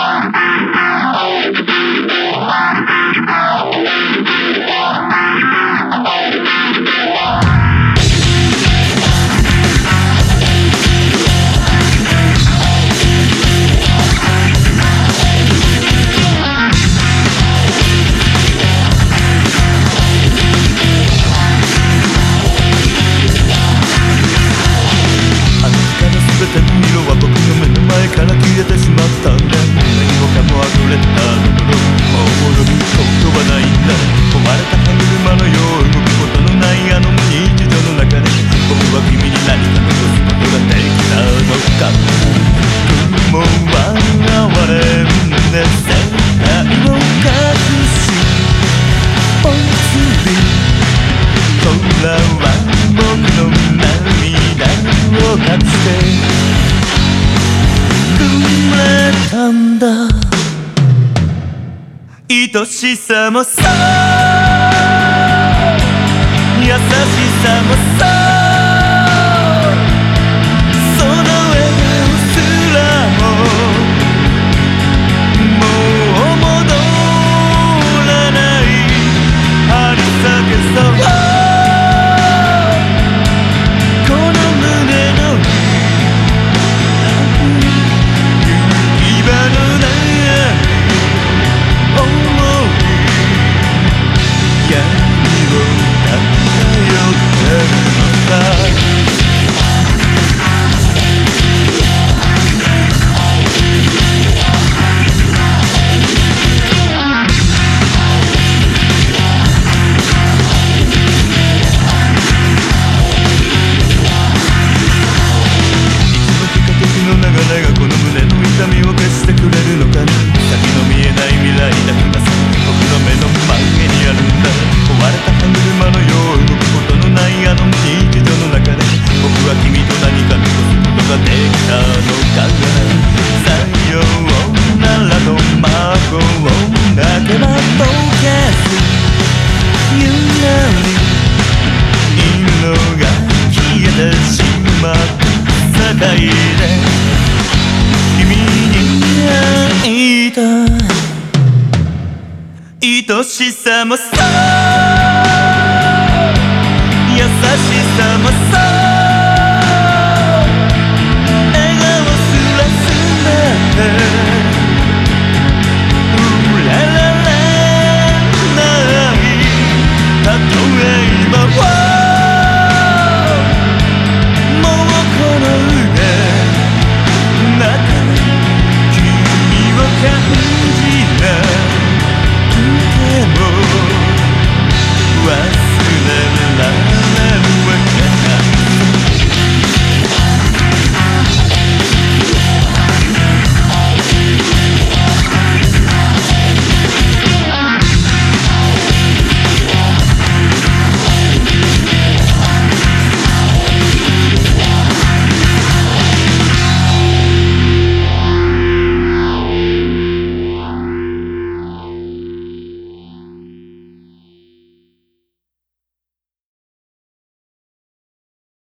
から消えてしまったんだ。何もかも溢れたところ、もう戻ることはないんだ。壊れた歯車のよう動くことのないあの日常の中で、僕は君に何か残すことができたのか。雲は現れるんで世界を隠しおつり、空は僕の涙を隠してんだ。愛しさもそう、優しさもそう、その笑顔すらももう戻らない張り裂けそう、この胸のこの胸の痛みを消してくれるのかな。先の見えない未来だけがさ、僕の目の前にあるんだ。壊れた歯車のよう動くことのないあの日常の中で、僕は君と何か残すことができたのかな。さようならと孫を泣けば溶けすゆらに色が消えてしまった世界で君に会いたい。愛しさもそう、優しさも